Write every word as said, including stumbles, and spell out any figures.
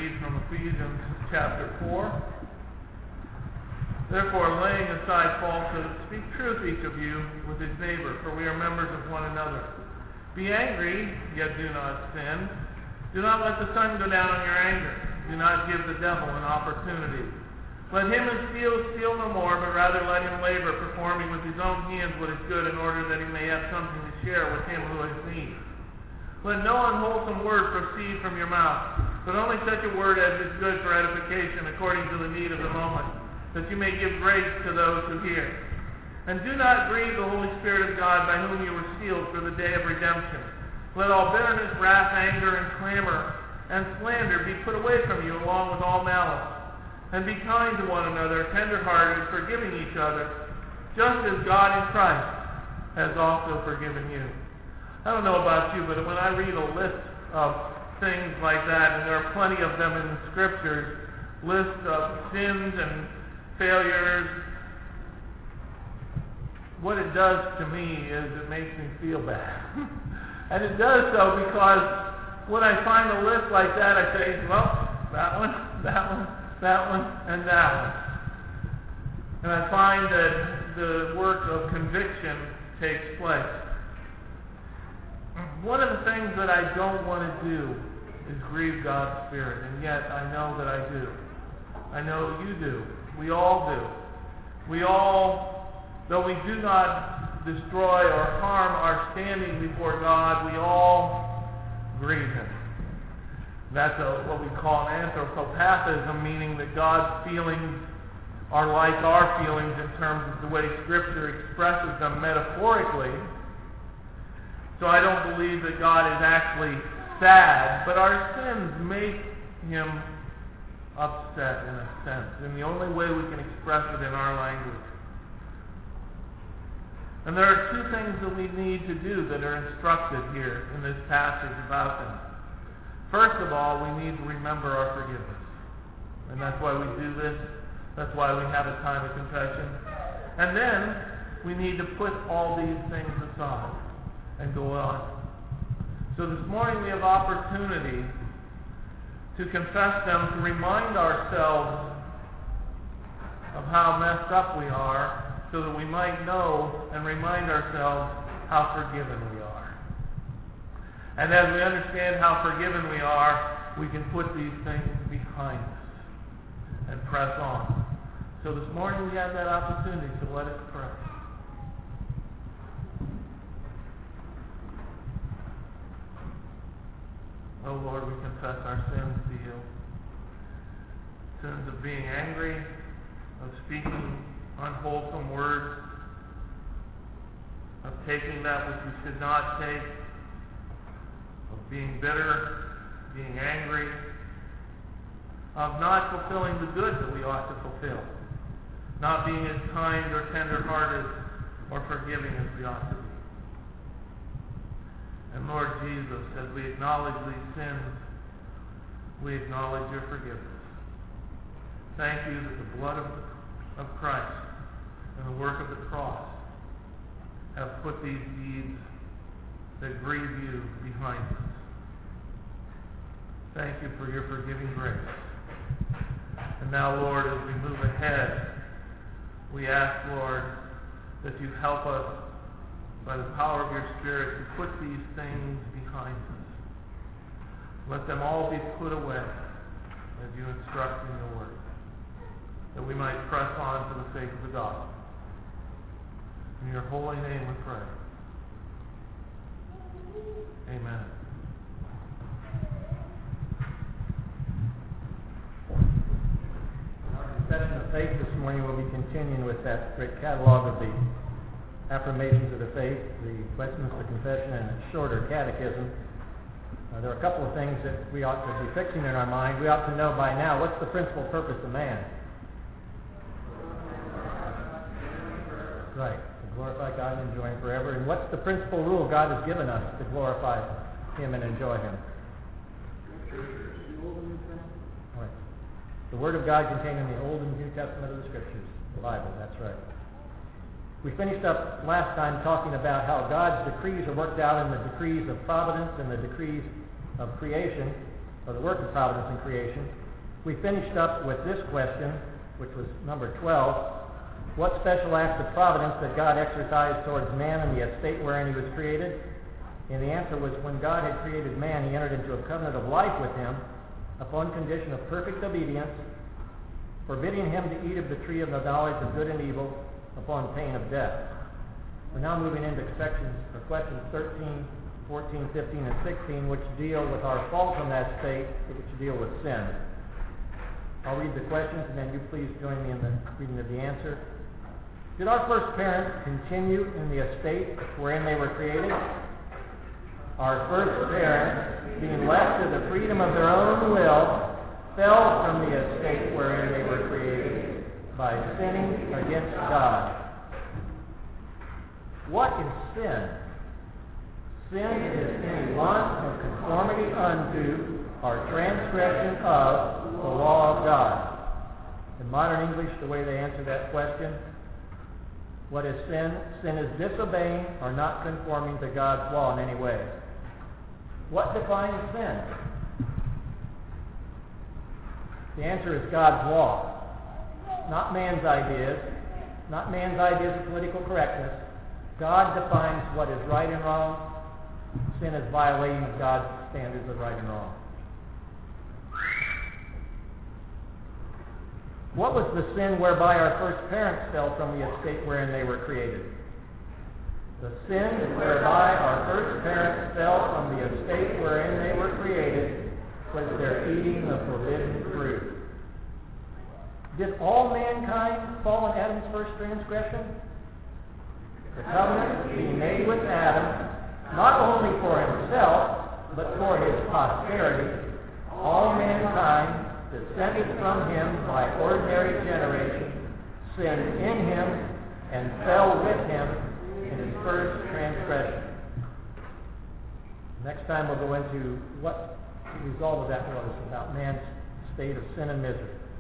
read from Ephesians chapter four. Therefore, laying aside falsehood, speak truth each of you with his neighbor, for we are members of one another. Be angry, yet do not sin. Do not let the sun go down on your anger. Do not give the devil an opportunity. Let him who steals steal no more, but rather let him labor, performing with his own hands what is good, in order that he may have something to share with him who has need. Let no unwholesome word proceed from your mouth, but only such a word as is good for edification, according to the need of the moment, that you may give grace to those who hear. And do not grieve the Holy Spirit of God, by whom you were sealed for the day of redemption. Let all bitterness, wrath, anger, and clamor, and slander be put away from you, along with all malice. And be kind to one another, tender-hearted, forgiving each other, just as God in Christ has also forgiven you. I don't know about you, but when I read a list of things like that, and there are plenty of them in the Scriptures, lists of sins and failures, what it does to me is it makes me feel bad. And it does so because when I find a list like that, I say, well, that one, that one, that one, and that one. And I find that the work of conviction takes place. One of the things that I don't want to do is grieve God's Spirit, and yet I know that I do. I know you do. We all do. We all, though we do not destroy or harm our standing before God, we all grieve Him. That's a, what we call an anthropopathism, meaning that God's feelings are like our feelings in terms of the way Scripture expresses them metaphorically. So I don't believe that God is actually sad, but our sins make Him upset in a sense, and the only way we can express it in our language. And there are two things that we need to do that are instructed here in this passage about them. First of all, we need to remember our forgiveness. And that's why we do this. That's why we have a time of confession. And then we need to put all these things aside and go on. So this morning we have opportunity to confess them, to remind ourselves of how messed up we are, so that we might know and remind ourselves how forgiven we are. And as we understand how forgiven we are, we can put these things behind us and press on. So this morning we have that opportunity, so let us pray. Oh Lord, we confess our sins to you. Sins of being angry, of speaking unwholesome words, of taking that which we should not take, of being bitter, being angry, of not fulfilling the good that we ought to fulfill, not being as kind or tender-hearted or forgiving as we ought to be. And Lord Jesus, as we acknowledge these sins, we acknowledge your forgiveness. Thank you that the blood of, of Christ and the work of the cross have put these deeds that grieve you behind us. Thank you for your forgiving grace. And now, Lord, as we move ahead, we ask, Lord, that you help us by the power of your Spirit to put these things behind us. Let them all be put away as you instruct in your word, that we might press on for the sake of the gospel. In your holy name we pray. Amen. Our confession of faith this morning will be continuing with that great catalog of the affirmations of the faith, the Westminster Confession, and its shorter catechism. Uh, there are a couple of things that we ought to be fixing in our mind. We ought to know by now, what's the principal purpose of man? Right, to glorify God and enjoy Him forever. And what's the principal rule God has given us to glorify Him and enjoy Him? Right. The Word of God contained in the Old and New Testament of the Scriptures, the Bible, that's right. We finished up last time talking about how God's decrees are worked out in the decrees of providence and the decrees of creation. or the work of providence in creation. We finished up with this question, which was number twelve. What special acts of providence did God exercise towards man in the estate wherein he was created? And the answer was, when God had created man, he entered into a covenant of life with him upon condition of perfect obedience, forbidding him to eat of the tree of the knowledge of good and evil upon pain of death. We're now moving into sections or questions thirteen, fourteen, fifteen, and sixteen, which deal with our fall from that state, which deal with sin. I'll read the questions, and then you please join me in the reading of the answer. Did our first parents continue in the estate wherein they were created? Our first parents, being left to the freedom of their own will, fell from the estate wherein they were created by sinning against God. What is sin? Sin is any want of conformity unto or transgression of the law of God. In modern English, the way they answer that question, what is sin? Sin is disobeying or not conforming to God's law in any way. What defines sin? The answer is God's law, not man's ideas, not man's ideas of political correctness. God defines what is right and wrong. Sin is violating of God's standards of right and wrong. What was the sin whereby our first parents fell from the estate wherein they were created? The sin whereby our first parents fell from the estate wherein they were created was their eating the forbidden fruit. Did all mankind fall in Adam's first transgression? The covenant being made with Adam, not only for himself, but for his posterity, all mankind descended from him by ordinary generation, sinned in him, and fell with him in his first transgression. Next time we'll go into what the result of that was about man's state of sin and misery.